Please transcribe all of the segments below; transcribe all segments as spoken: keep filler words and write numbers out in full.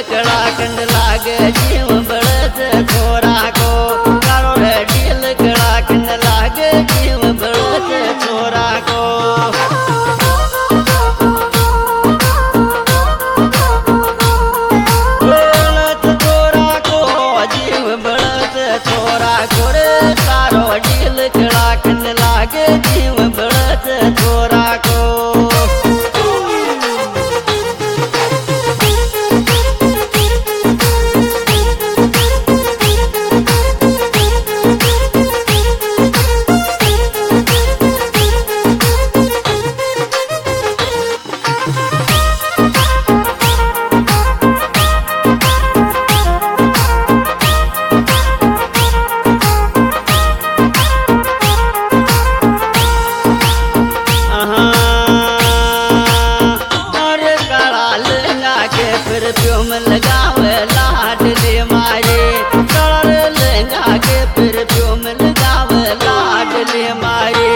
कड़ा कंड लागे जीव बड़त छोरा को कारो रे ढील कड़ा कंड लागे जीव बड़त छोरा को बड़त छोरा को जीव बड़त छोरा को रे कारो ढील कड़ा कंड लागे जीव बड़त छोरा को परफ्यूम लगावे लाडले मारे कलर लहंगा के परफ्यूम लगावे लाडले मारे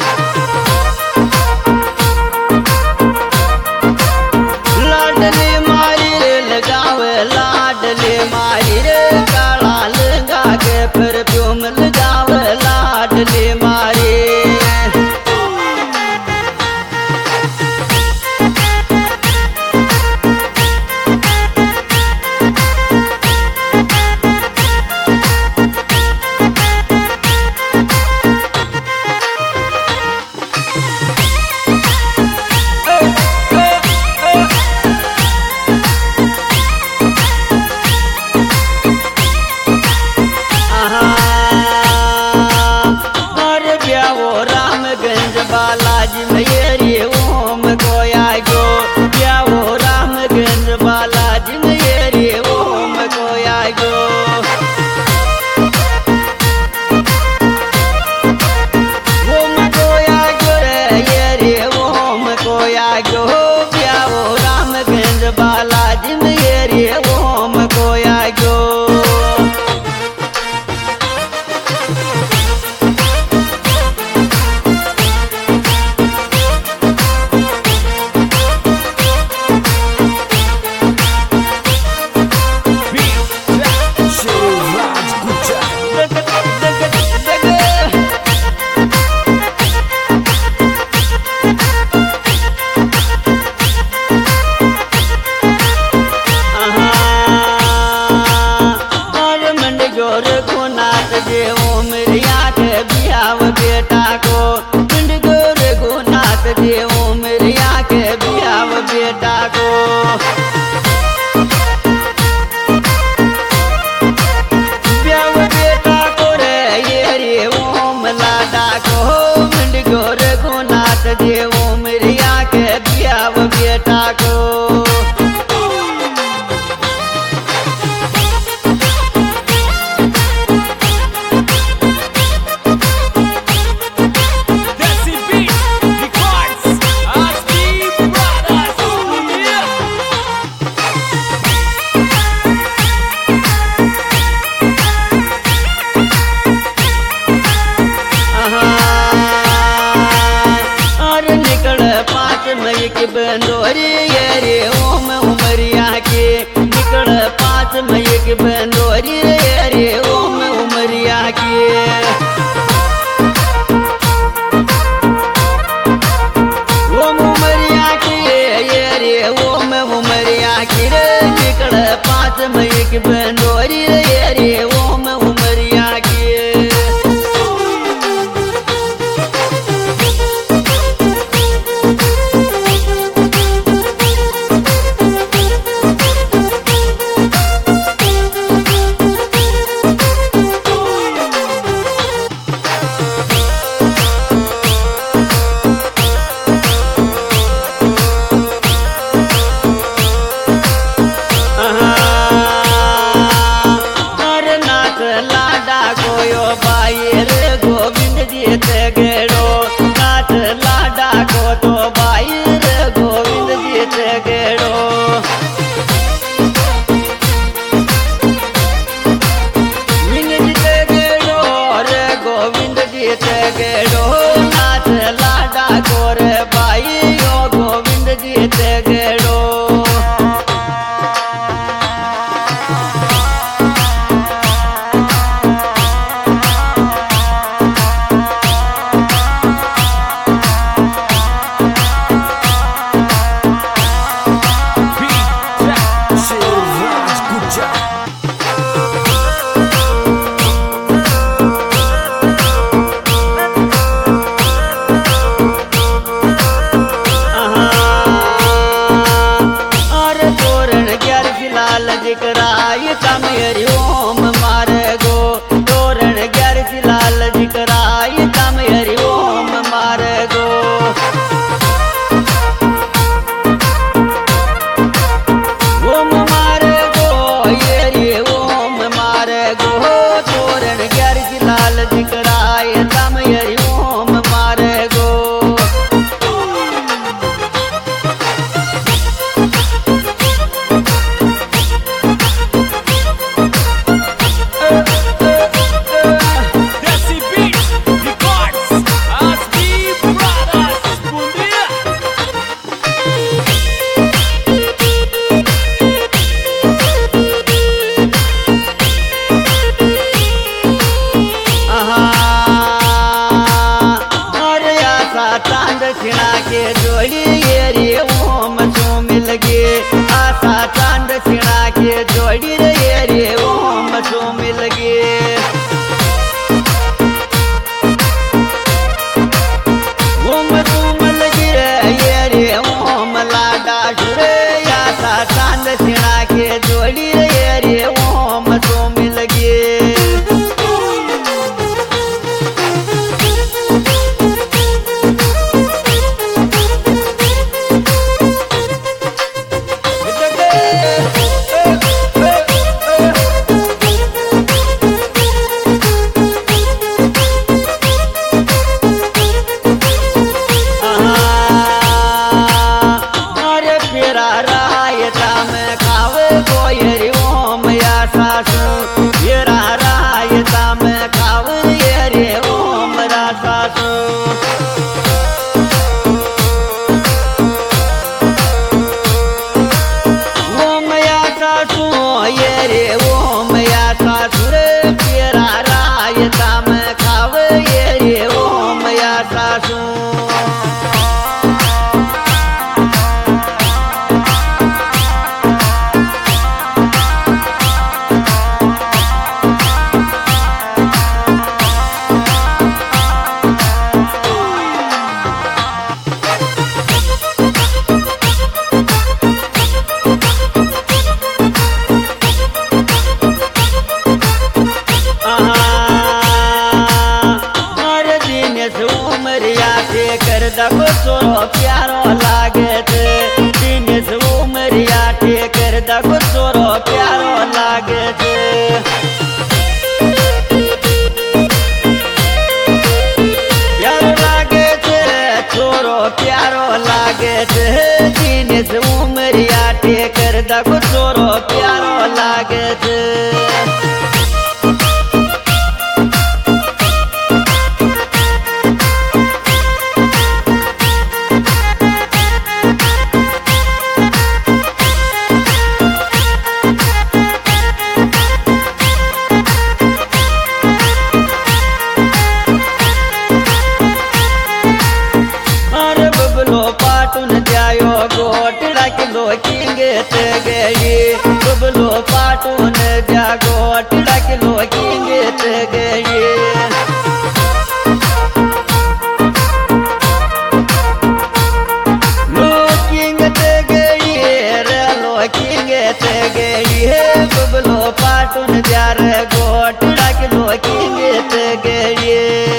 लाडले मारे लगावे लाडले मारे रे काला लहंगा के परफ्यूम लगावे लाडले मारे बालाजी मेरे ओम कोया गो क्या वो रामगंज बालाजी मेरे ओम कोया गो ओम कोया गो रे ये रे ओम कोया गो क्या वो रामगंज बालाजी मेरे ओम कोया गो बेटा को पिंड गोर गोनाथ देव मेरिया के बियाव बेटा को बियाव बेटा को रे ये रे ओम लाडा को पिंड गोर गोनाथ देव मेरिया के बियाव बेटा को के बंदोरी ये रे ओम उमरिया के निकल पाँच मई के बंदोरी ये रे ओम उमरिया के ओम उमरिया के ये रे ओम उमरिया के रे निकल पाँच मई के बंदोरी ये रे ओम उमरिया के जिकराय तम हरि ओम मारे गो तोरण ग्यार लाल जिकराय तम हरि ओम मारे गो ओम मारे गो ये रे ओम मारे गो तोरण ग्यार लाल जिकराय तम हरि ओम मारे गो दक्षिणा के जोड़ी ये रे ओम सो मिल गे आशा चांद दक्षिणा के जोड़ी ये रे ओम सो मिल गे ओम सो मिल गे ये रे ओम लाडा जुड़े आशा चांद दक्षिणा के जोड़ी ये रे ओम सो मिल गे दबो सोरो प्यारो लागे थे दिनेश उमरिया टेकर दबो सोरो प्यारो लागे थे प्यारो लागे थे छोरो प्यारो लागे थे दिनेश उमरिया टेकर दबो सोरो प्यारो लागे थे किंगे ते गई बबलो पाटून जागो टिड़क लो किंगे ते गई लो किंगे ते गई रे लो किंगे ते गई बबलो पाटून जार गो टिड़क लो किंगे ते गई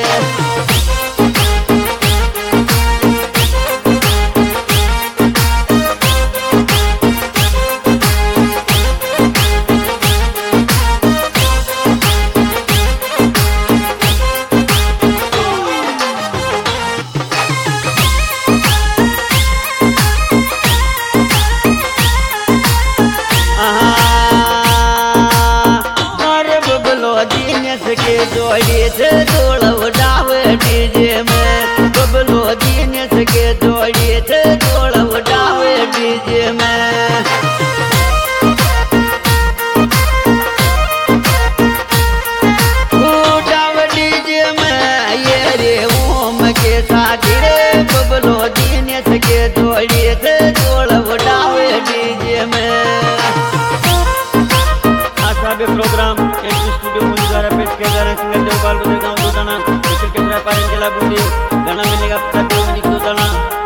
के जोड़ी थे धूल उड़ावे डीजे में बबलो दिनेश के जोड़ी थे धूल उड़ावे डीजे में उड़ावे डीजे में ये रे ओम के साथ रे बबलो दिनेश के जोड़ी थे धूल उड़ावे डीजे में आशा भी प्रोग्राम स्टूडियो द्वारा पेश किया जा रहा है सिंगर देवपाल गाँव दो दाना के व्यापारी जिला बूंदी गाना मिलेगा पता